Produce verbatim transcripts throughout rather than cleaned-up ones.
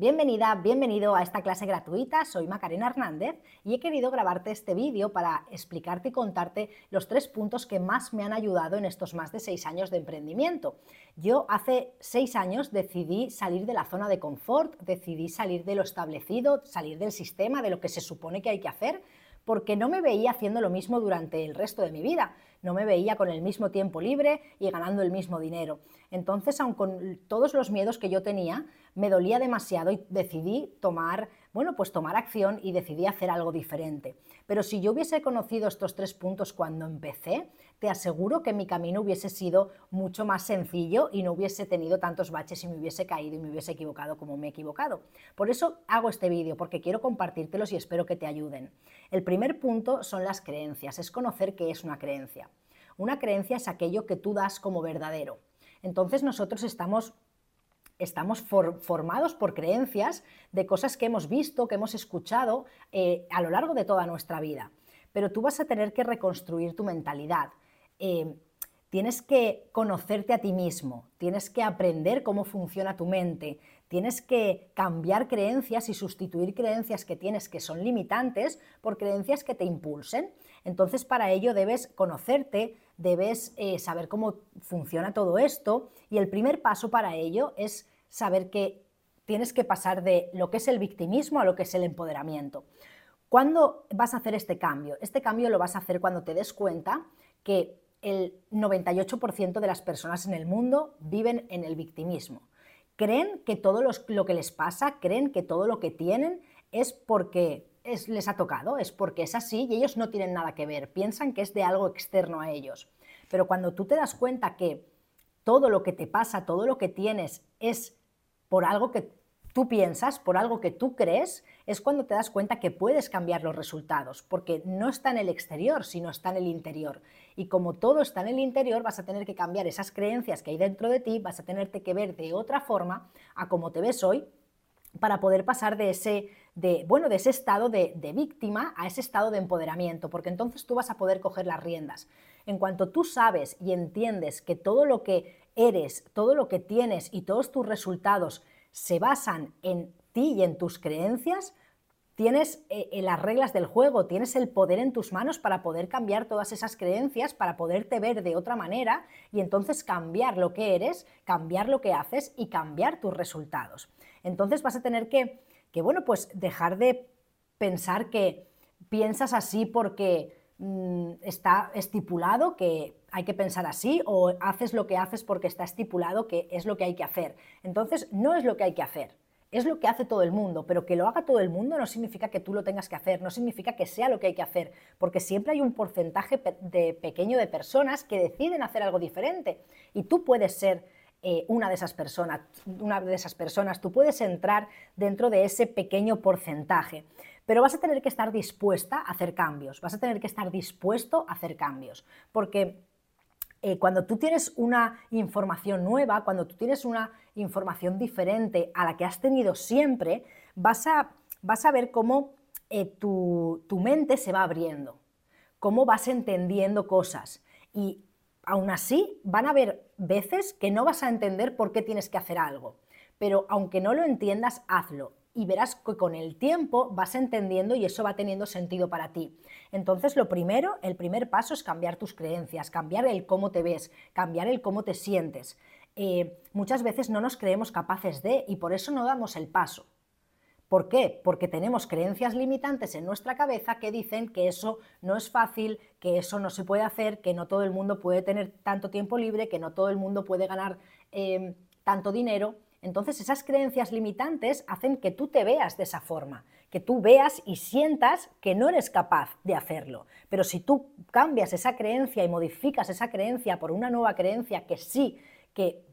Bienvenida, bienvenido a esta clase gratuita, soy Macarena Hernández y he querido grabarte este vídeo para explicarte y contarte los tres puntos que más me han ayudado en estos más de seis años de emprendimiento. Yo hace seis años decidí salir de la zona de confort, decidí salir de lo establecido, salir del sistema, de lo que se supone que hay que hacer, porque no me veía haciendo lo mismo durante el resto de mi vida, no me veía con el mismo tiempo libre y ganando el mismo dinero. Entonces, aun con todos los miedos que yo tenía, me dolía demasiado y decidí tomar, bueno, pues tomar acción y decidí hacer algo diferente. Pero si yo hubiese conocido estos tres puntos cuando empecé, te aseguro que mi camino hubiese sido mucho más sencillo y no hubiese tenido tantos baches y me hubiese caído y me hubiese equivocado como me he equivocado. Por eso hago este vídeo, porque quiero compartírtelos y espero que te ayuden. El primer punto son las creencias, es conocer qué es una creencia. Una creencia es aquello que tú das como verdadero. Entonces nosotros estamos, estamos for, formados por creencias de cosas que hemos visto, que hemos escuchado eh, a lo largo de toda nuestra vida. Pero tú vas a tener que reconstruir tu mentalidad. Eh, tienes que conocerte a ti mismo, tienes que aprender cómo funciona tu mente, tienes que cambiar creencias y sustituir creencias que tienes que son limitantes por creencias que te impulsen. Entonces, para ello debes conocerte, debes eh, saber cómo funciona todo esto y el primer paso para ello es saber que tienes que pasar de lo que es el victimismo a lo que es el empoderamiento. ¿Cuándo vas a hacer este cambio? Este cambio lo vas a hacer cuando te des cuenta que el noventa y ocho por ciento de las personas en el mundo viven en el victimismo. Creen que todo los, lo que les pasa, creen que todo lo que tienen es porque es, les ha tocado, es porque es así y ellos no tienen nada que ver, piensan que es de algo externo a ellos. Pero cuando tú te das cuenta que todo lo que te pasa, todo lo que tienes es por algo que tú piensas, por algo que tú crees, es cuando te das cuenta que puedes cambiar los resultados, porque no está en el exterior, sino está en el interior. Y como todo está en el interior, vas a tener que cambiar esas creencias que hay dentro de ti, vas a tenerte que ver de otra forma a como te ves hoy, para poder pasar de ese, de, bueno, de ese estado de, de víctima a ese estado de empoderamiento, porque entonces tú vas a poder coger las riendas. En cuanto tú sabes y entiendes que todo lo que eres, todo lo que tienes y todos tus resultados se basan en ti y en tus creencias, tienes eh, las reglas del juego, tienes el poder en tus manos para poder cambiar todas esas creencias, para poderte ver de otra manera y entonces cambiar lo que eres, cambiar lo que haces y cambiar tus resultados. Entonces vas a tener que, que bueno, pues dejar de pensar que piensas así porque mmm, está estipulado que hay que pensar así o haces lo que haces porque está estipulado que es lo que hay que hacer. Entonces no es lo que hay que hacer. Es lo que hace todo el mundo, pero que lo haga todo el mundo no significa que tú lo tengas que hacer, no significa que sea lo que hay que hacer, porque siempre hay un porcentaje de pequeño de personas que deciden hacer algo diferente y tú puedes ser eh, una de esas personas, una de esas personas, tú puedes entrar dentro de ese pequeño porcentaje, pero vas a tener que estar dispuesta a hacer cambios, vas a tener que estar dispuesto a hacer cambios, porque Eh, cuando tú tienes una información nueva, cuando tú tienes una información diferente a la que has tenido siempre, vas a, vas a ver cómo eh, tu, tu mente se va abriendo, cómo vas entendiendo cosas y aún así van a haber veces que no vas a entender por qué tienes que hacer algo, pero aunque no lo entiendas, hazlo. Y verás que con el tiempo vas entendiendo y eso va teniendo sentido para ti. Entonces, lo primero, el primer paso es cambiar tus creencias, cambiar el cómo te ves, cambiar el cómo te sientes. Eh, muchas veces no nos creemos capaces de y por eso no damos el paso. ¿Por qué? Porque tenemos creencias limitantes en nuestra cabeza que dicen que eso no es fácil, que eso no se puede hacer, que no todo el mundo puede tener tanto tiempo libre, que no todo el mundo puede ganar eh, tanto dinero. Entonces esas creencias limitantes hacen que tú te veas de esa forma, que tú veas y sientas que no eres capaz de hacerlo. Pero si tú cambias esa creencia y modificas esa creencia por una nueva creencia que sí, que,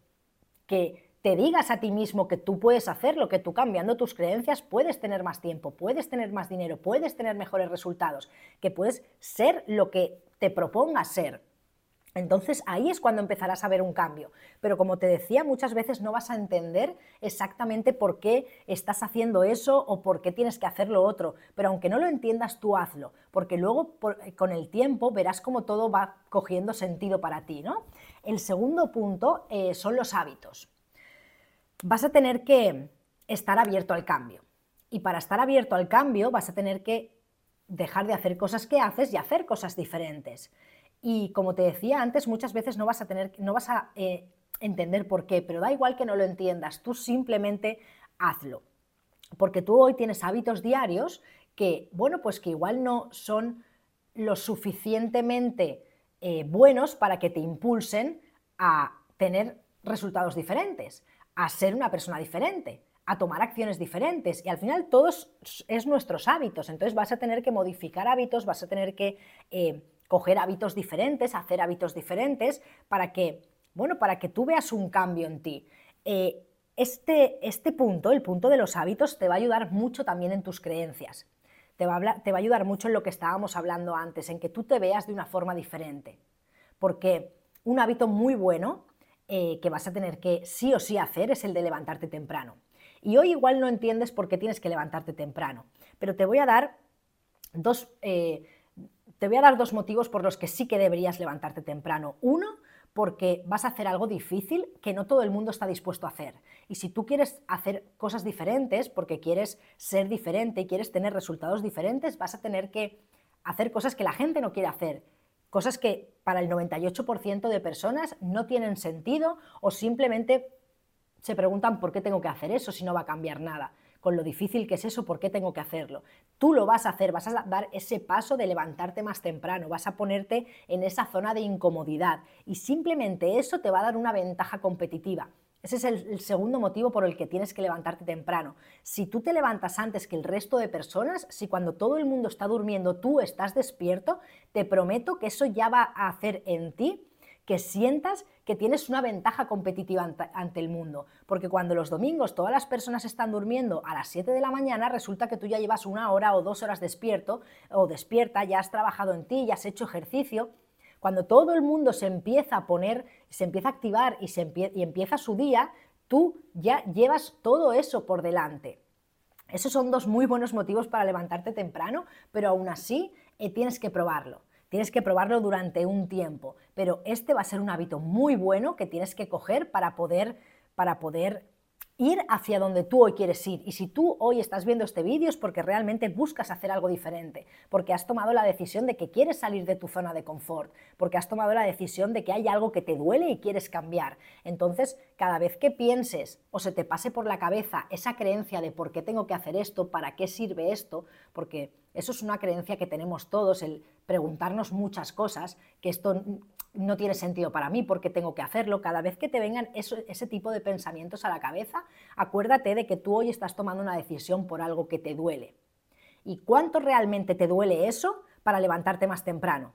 que te digas a ti mismo que tú puedes hacerlo, que tú cambiando tus creencias puedes tener más tiempo, puedes tener más dinero, puedes tener mejores resultados, que puedes ser lo que te propongas ser. Entonces ahí es cuando empezarás a ver un cambio, pero como te decía, muchas veces no vas a entender exactamente por qué estás haciendo eso o por qué tienes que hacer lo otro, pero aunque no lo entiendas tú hazlo, porque luego por, con el tiempo verás cómo todo va cogiendo sentido para ti, ¿no? El segundo punto eh, son los hábitos. Vas a tener que estar abierto al cambio. Y para estar abierto al cambio vas a tener que dejar de hacer cosas que haces y hacer cosas diferentes. Y como te decía antes, muchas veces no vas a, tener, no vas a eh, entender por qué, pero da igual que no lo entiendas, tú simplemente hazlo. Porque tú hoy tienes hábitos diarios que, bueno, pues que igual no son lo suficientemente eh, buenos para que te impulsen a tener resultados diferentes, a ser una persona diferente, a tomar acciones diferentes, y al final todo es, es nuestros hábitos. Entonces vas a tener que modificar hábitos, vas a tener que eh, coger hábitos diferentes, hacer hábitos diferentes para que, bueno, para que tú veas un cambio en ti. Eh, este, este punto, el punto de los hábitos, te va a ayudar mucho también en tus creencias. Te va, a hablar, te va a ayudar mucho en lo que estábamos hablando antes, en que tú te veas de una forma diferente. Porque un hábito muy bueno eh, que vas a tener que sí o sí hacer es el de levantarte temprano. Y hoy igual no entiendes por qué tienes que levantarte temprano, pero te voy a dar dos, eh, te voy a dar dos motivos por los que sí que deberías levantarte temprano. Uno, porque vas a hacer algo difícil que no todo el mundo está dispuesto a hacer. Y si tú quieres hacer cosas diferentes, porque quieres ser diferente y quieres tener resultados diferentes, vas a tener que hacer cosas que la gente no quiere hacer, cosas que para el noventa y ocho por ciento de personas no tienen sentido o simplemente se preguntan por qué tengo que hacer eso si no va a cambiar nada. Con lo difícil que es eso, ¿por qué tengo que hacerlo? Tú lo vas a hacer, vas a dar ese paso de levantarte más temprano, vas a ponerte en esa zona de incomodidad y simplemente eso te va a dar una ventaja competitiva. Ese es el, el segundo motivo por el que tienes que levantarte temprano. Si tú te levantas antes que el resto de personas, si cuando todo el mundo está durmiendo tú estás despierto, te prometo que eso ya va a hacer en ti que sientas que tienes una ventaja competitiva ante, ante el mundo, porque cuando los domingos todas las personas están durmiendo a las siete de la mañana, resulta que tú ya llevas una hora o dos horas despierto o despierta, ya has trabajado en ti, ya has hecho ejercicio. Cuando todo el mundo se empieza a poner, se empieza a activar y, se empie y empieza su día, tú ya llevas todo eso por delante. Esos son dos muy buenos motivos para levantarte temprano, pero aún así eh, tienes que probarlo. Tienes que probarlo durante un tiempo, pero este va a ser un hábito muy bueno que tienes que coger para poder, para poder ir hacia donde tú hoy quieres ir. Y si tú hoy estás viendo este vídeo es porque realmente buscas hacer algo diferente, porque has tomado la decisión de que quieres salir de tu zona de confort, porque has tomado la decisión de que hay algo que te duele y quieres cambiar. Entonces, cada vez que pienses o se te pase por la cabeza esa creencia de por qué tengo que hacer esto, para qué sirve esto, porque eso es una creencia que tenemos todos, el preguntarnos muchas cosas, que esto no tiene sentido para mí, porque tengo que hacerlo. Cada vez que te vengan eso, ese tipo de pensamientos a la cabeza, acuérdate de que tú hoy estás tomando una decisión por algo que te duele. ¿Y cuánto realmente te duele eso para levantarte más temprano?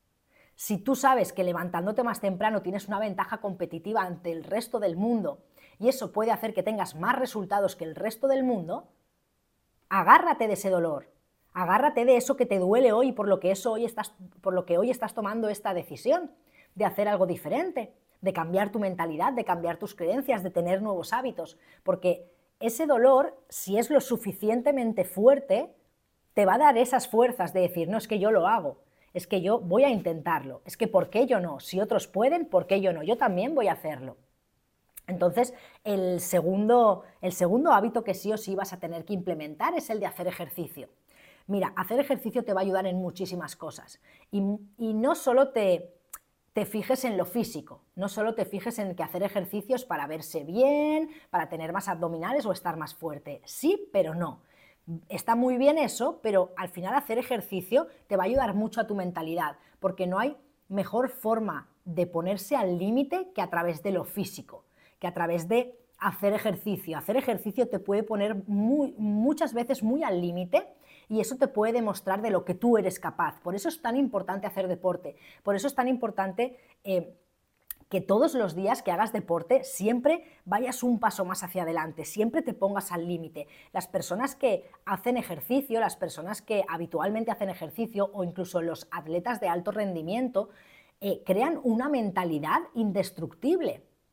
Si tú sabes que levantándote más temprano tienes una ventaja competitiva ante el resto del mundo y eso puede hacer que tengas más resultados que el resto del mundo, agárrate de ese dolor. Agárrate de eso que te duele hoy, por lo que, eso hoy estás, por lo que hoy estás tomando esta decisión de hacer algo diferente, de cambiar tu mentalidad, de cambiar tus creencias, de tener nuevos hábitos, porque ese dolor, si es lo suficientemente fuerte, te va a dar esas fuerzas de decir, no, es que yo lo hago, es que yo voy a intentarlo, es que ¿por qué yo no? Si otros pueden, ¿por qué yo no? Yo también voy a hacerlo. Entonces, el segundo, el segundo hábito que sí o sí vas a tener que implementar es el de hacer ejercicio. Mira, hacer ejercicio te va a ayudar en muchísimas cosas y, y no solo te, te fijes en lo físico, no solo te fijes en que hacer ejercicios para verse bien, para tener más abdominales o estar más fuerte. Sí, pero no. Está muy bien eso, pero al final hacer ejercicio te va a ayudar mucho a tu mentalidad, porque no hay mejor forma de ponerse al límite que a través de lo físico, que a través de hacer ejercicio. Hacer ejercicio te puede poner muy, muchas veces muy al límite y eso te puede demostrar de lo que tú eres capaz. Por eso es tan importante hacer deporte, por eso es tan importante eh, que todos los días que hagas deporte siempre vayas un paso más hacia adelante, siempre te pongas al límite. Las personas que hacen ejercicio, las personas que habitualmente hacen ejercicio o incluso los atletas de alto rendimiento, eh, crean una mentalidad indestructible.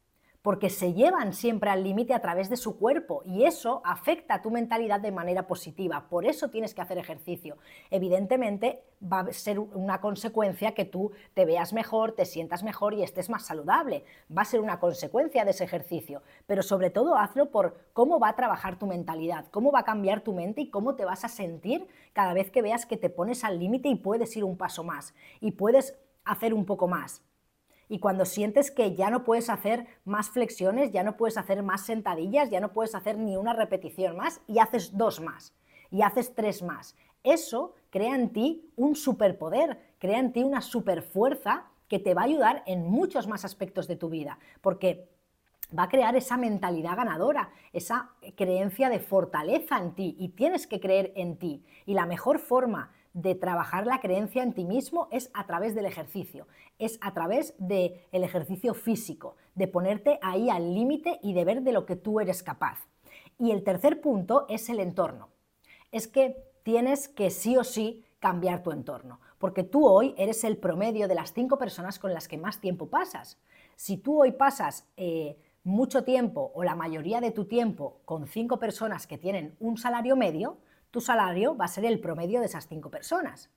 porque se llevan siempre al límite a través de su cuerpo y eso afecta a tu mentalidad de manera positiva. Por eso tienes que hacer ejercicio. Evidentemente va a ser una consecuencia que tú te veas mejor, te sientas mejor y estés más saludable. Va a ser una consecuencia de ese ejercicio, pero sobre todo hazlo por cómo va a trabajar tu mentalidad, cómo va a cambiar tu mente y cómo te vas a sentir cada vez que veas que te pones al límite y puedes ir un paso más y puedes hacer un poco más. Y cuando sientes que ya no puedes hacer más flexiones, ya no puedes hacer más sentadillas, ya no puedes hacer ni una repetición más y haces dos más y haces tres más. Eso crea en ti un superpoder, crea en ti una superfuerza que te va a ayudar en muchos más aspectos de tu vida, porque va a crear esa mentalidad ganadora, esa creencia de fortaleza en ti y tienes que creer en ti. Y la mejor forma de trabajar la creencia en ti mismo es a través del ejercicio, es a través del ejercicio físico, de ponerte ahí al límite y de ver de lo que tú eres capaz. Y el tercer punto es el entorno. Es que tienes que sí o sí cambiar tu entorno, porque tú hoy eres el promedio de las cinco personas con las que más tiempo pasas. Si tú hoy pasas eh, mucho tiempo o la mayoría de tu tiempo con cinco personas que tienen un salario medio, tu salario va a ser el promedio de esas cinco personas.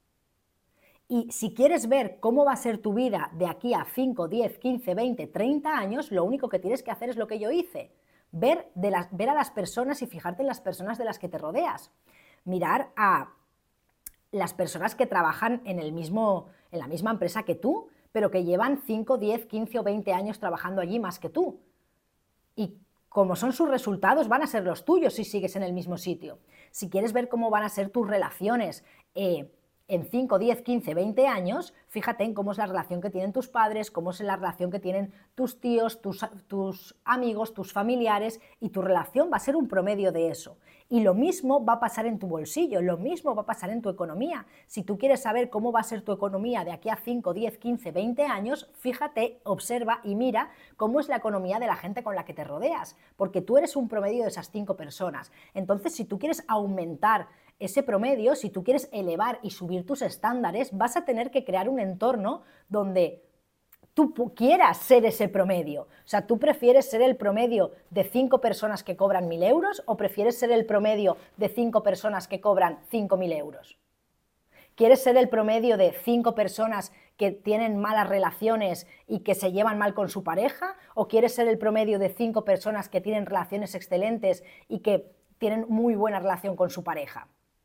Y si quieres ver cómo va a ser tu vida de aquí a cinco, diez, quince, veinte, treinta años, lo único que tienes que hacer es lo que yo hice, ver, de las, ver a las personas y fijarte en las personas de las que te rodeas, mirar a las personas que trabajan en, el mismo, en la misma empresa que tú, pero que llevan cinco, diez, quince o veinte años trabajando allí más que tú. Y como son sus resultados, van a ser los tuyos si sigues en el mismo sitio. Si quieres ver cómo van a ser tus relaciones eh, en cinco, diez, quince, veinte años, fíjate en cómo es la relación que tienen tus padres, cómo es la relación que tienen tus tíos, tus, tus amigos, tus familiares, y tu relación va a ser un promedio de eso. Y lo mismo va a pasar en tu bolsillo, lo mismo va a pasar en tu economía. Si tú quieres saber cómo va a ser tu economía de aquí a cinco, diez, quince, veinte años, fíjate, observa y mira cómo es la economía de la gente con la que te rodeas, porque tú eres un promedio de esas cinco personas. Entonces, si tú quieres aumentar ese promedio, si tú quieres elevar y subir tus estándares, vas a tener que crear un entorno donde tú quieras ser ese promedio. O sea, ¿tú prefieres ser el promedio de cinco personas que cobran mil euros o prefieres ser el promedio de cinco personas que cobran cinco mil euros? ¿Quieres ser el promedio de cinco personas que tienen malas relaciones y que se llevan mal con su pareja? ¿O quieres ser el promedio de cinco personas que tienen relaciones excelentes y que tienen muy buena relación con su pareja?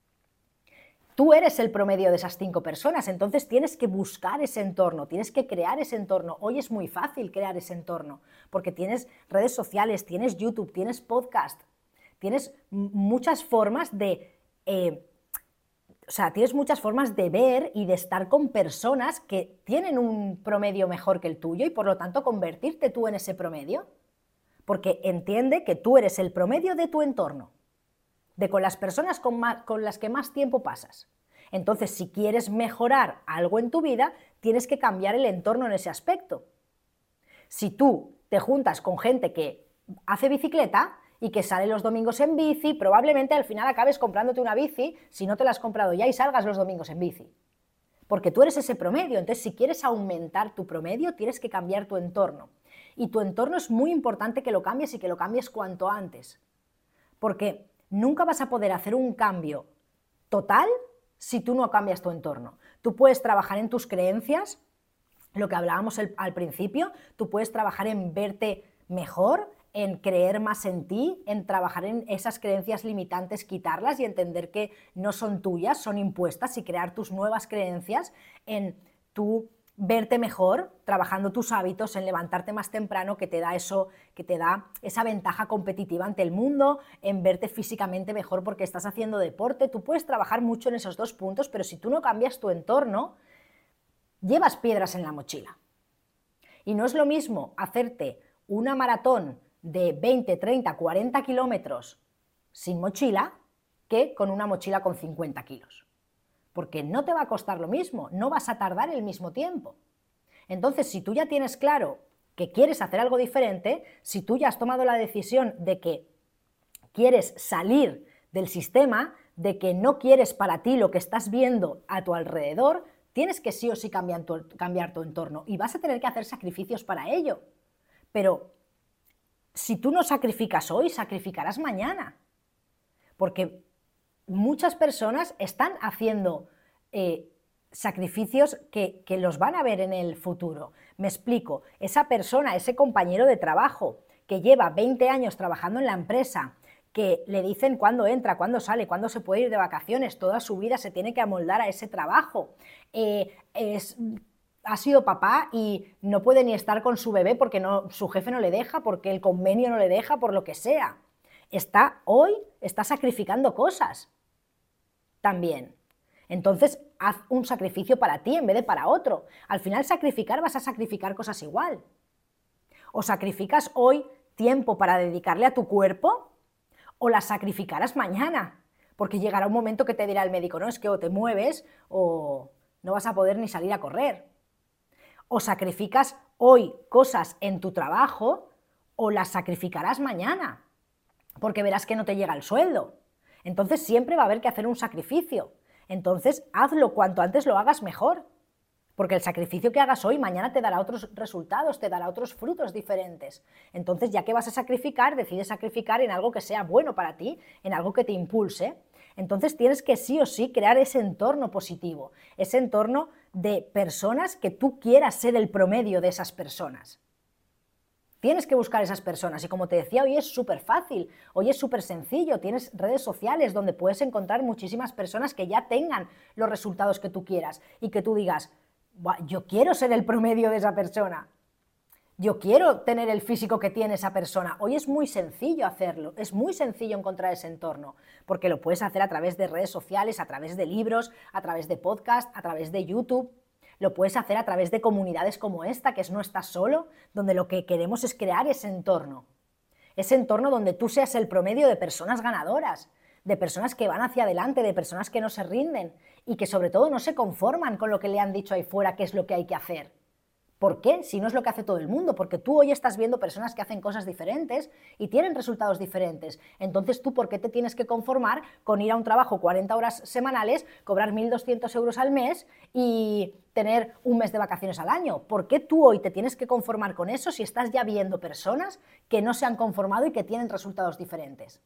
Tú eres el promedio de esas cinco personas, entonces tienes que buscar ese entorno, tienes que crear ese entorno. Hoy es muy fácil crear ese entorno, porque tienes redes sociales, tienes YouTube, tienes podcast, tienes muchas formas de... Eh, o sea, tienes muchas formas de ver y de estar con personas que tienen un promedio mejor que el tuyo y por lo tanto convertirte tú en ese promedio, porque entiende que tú eres el promedio de tu entorno, de con las personas con, más, con las que más tiempo pasas. Entonces, si quieres mejorar algo en tu vida, tienes que cambiar el entorno en ese aspecto. Si tú te juntas con gente que hace bicicleta y que sale los domingos en bici, probablemente al final acabes comprándote una bici si no te la has comprado ya y salgas los domingos en bici. Porque tú eres ese promedio, entonces si quieres aumentar tu promedio, tienes que cambiar tu entorno. Y tu entorno es muy importante que lo cambies y que lo cambies cuanto antes. Porque nunca vas a poder hacer un cambio total si tú no cambias tu entorno. Tú puedes trabajar en tus creencias, lo que hablábamos el, al principio, tú puedes trabajar en verte mejor, en creer más en ti, en trabajar en esas creencias limitantes, quitarlas y entender que no son tuyas, son impuestas, y crear tus nuevas creencias, en tú verte mejor, trabajando tus hábitos, en levantarte más temprano, que te da eso, que te da esa ventaja competitiva ante el mundo, en verte físicamente mejor porque estás haciendo deporte. Tú puedes trabajar mucho en esos dos puntos, pero si tú no cambias tu entorno, llevas piedras en la mochila. Y no es lo mismo hacerte una maratón de veinte, treinta, cuarenta kilómetros sin mochila que con una mochila con cincuenta kilos. Porque no te va a costar lo mismo, no vas a tardar el mismo tiempo. Entonces, si tú ya tienes claro que quieres hacer algo diferente, si tú ya has tomado la decisión de que quieres salir del sistema, de que no quieres para ti lo que estás viendo a tu alrededor, tienes que sí o sí cambiar tu, cambiar tu entorno y vas a tener que hacer sacrificios para ello. Pero si tú no sacrificas hoy, sacrificarás mañana. Porque muchas personas están haciendo eh, sacrificios que, que los van a ver en el futuro. Me explico, esa persona, ese compañero de trabajo que lleva veinte años trabajando en la empresa, que le dicen cuándo entra, cuándo sale, cuándo se puede ir de vacaciones, toda su vida se tiene que amoldar a ese trabajo. Eh, es, ha sido papá y no puede ni estar con su bebé porque no, su jefe no le deja, porque el convenio no le deja, por lo que sea. Está hoy, está sacrificando cosas también. Entonces, haz un sacrificio para ti en vez de para otro. Al final, sacrificar, vas a sacrificar cosas igual. O sacrificas hoy tiempo para dedicarle a tu cuerpo, o las sacrificarás mañana, porque llegará un momento que te dirá el médico, no, es que o te mueves o no vas a poder ni salir a correr. O sacrificas hoy cosas en tu trabajo, o las sacrificarás mañana, porque verás que no te llega el sueldo. Entonces siempre va a haber que hacer un sacrificio. Entonces hazlo, cuanto antes lo hagas mejor, porque el sacrificio que hagas hoy mañana te dará otros resultados, te dará otros frutos diferentes. Entonces, ya que vas a sacrificar, decides sacrificar en algo que sea bueno para ti, en algo que te impulse. Entonces tienes que sí o sí crear ese entorno positivo, ese entorno de personas que tú quieras ser el promedio de esas personas. Tienes que buscar esas personas y, como te decía, hoy es súper fácil, hoy es súper sencillo, tienes redes sociales donde puedes encontrar muchísimas personas que ya tengan los resultados que tú quieras y que tú digas, yo quiero ser el promedio de esa persona, yo quiero tener el físico que tiene esa persona. Hoy es muy sencillo hacerlo, es muy sencillo encontrar ese entorno, porque lo puedes hacer a través de redes sociales, a través de libros, a través de podcast, a través de YouTube. Lo puedes hacer a través de comunidades como esta, que es No Estás Solo, donde lo que queremos es crear ese entorno. Ese entorno donde tú seas el promedio de personas ganadoras, de personas que van hacia adelante, de personas que no se rinden y que sobre todo no se conforman con lo que le han dicho ahí fuera que es lo que hay que hacer. ¿Por qué? Si no es lo que hace todo el mundo, porque tú hoy estás viendo personas que hacen cosas diferentes y tienen resultados diferentes. Entonces, ¿tú por qué te tienes que conformar con ir a un trabajo cuarenta horas semanales, cobrar mil doscientos euros al mes y tener un mes de vacaciones al año? ¿Por qué tú hoy te tienes que conformar con eso si estás ya viendo personas que no se han conformado y que tienen resultados diferentes?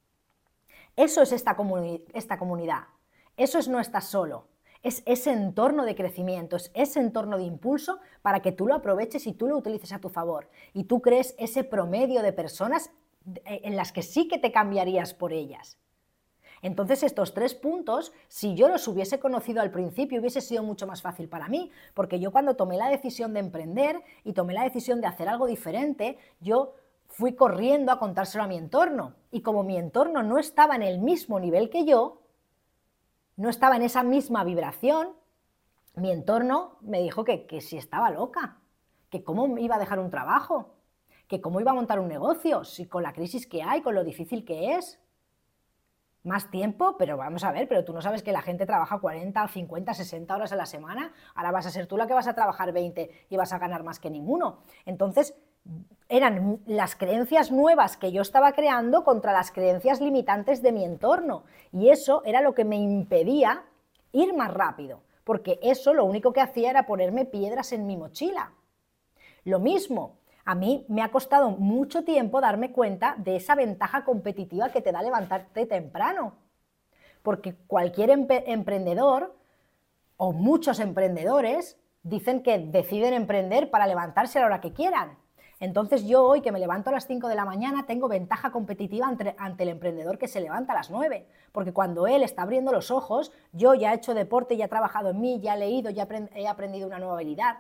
Eso es esta, comuni- esta comunidad, eso es No Estás Solo, es ese entorno de crecimiento, es ese entorno de impulso para que tú lo aproveches y tú lo utilices a tu favor y tú crees ese promedio de personas en las que sí que te cambiarías por ellas. Entonces estos tres puntos, si yo los hubiese conocido al principio, hubiese sido mucho más fácil para mí, porque yo cuando tomé la decisión de emprender y tomé la decisión de hacer algo diferente, yo fui corriendo a contárselo a mi entorno, y como mi entorno no estaba en el mismo nivel que yo, no estaba en esa misma vibración, mi entorno me dijo que, que si estaba loca, que cómo iba a dejar un trabajo, que cómo iba a montar un negocio, si con la crisis que hay, con lo difícil que es. Más tiempo, pero vamos a ver, pero tú no sabes que la gente trabaja cuarenta, cincuenta, sesenta horas a la semana, ahora vas a ser tú la que vas a trabajar veinte y vas a ganar más que ninguno. Entonces, eran las creencias nuevas que yo estaba creando contra las creencias limitantes de mi entorno, y eso era lo que me impedía ir más rápido, porque eso lo único que hacía era ponerme piedras en mi mochila. Lo mismo, a mí me ha costado mucho tiempo darme cuenta de esa ventaja competitiva que te da levantarte temprano, porque cualquier emprendedor o muchos emprendedores dicen que deciden emprender para levantarse a la hora que quieran. Entonces yo hoy, que me levanto a las cinco de la mañana, tengo ventaja competitiva ante, ante el emprendedor que se levanta a las nueve, porque cuando él está abriendo los ojos, yo ya he hecho deporte, ya he trabajado en mí, ya he leído, ya he aprendido una nueva habilidad.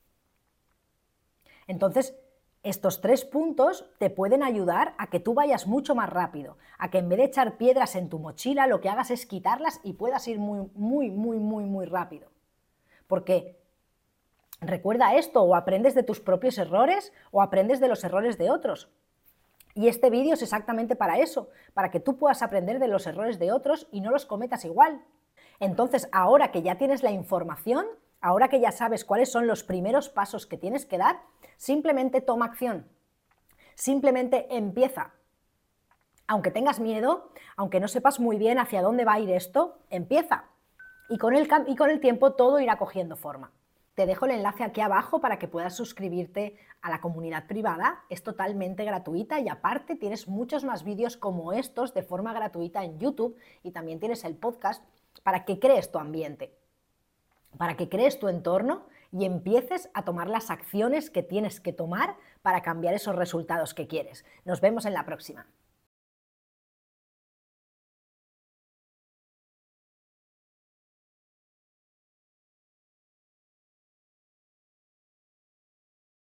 Entonces, estos tres puntos te pueden ayudar a que tú vayas mucho más rápido, a que en vez de echar piedras en tu mochila, lo que hagas es quitarlas y puedas ir muy, muy, muy, muy, muy rápido. Porque recuerda esto, o aprendes de tus propios errores o aprendes de los errores de otros. Y este vídeo es exactamente para eso, para que tú puedas aprender de los errores de otros y no los cometas igual. Entonces, ahora que ya tienes la información, ahora que ya sabes cuáles son los primeros pasos que tienes que dar, simplemente toma acción, simplemente empieza. Aunque tengas miedo, aunque no sepas muy bien hacia dónde va a ir esto, empieza. Y con el, y con el tiempo todo irá cogiendo forma. Te dejo el enlace aquí abajo para que puedas suscribirte a la comunidad privada. Es totalmente gratuita y aparte tienes muchos más vídeos como estos de forma gratuita en YouTube y también tienes el podcast para que crees tu ambiente, para que crees tu entorno y empieces a tomar las acciones que tienes que tomar para cambiar esos resultados que quieres. Nos vemos en la próxima.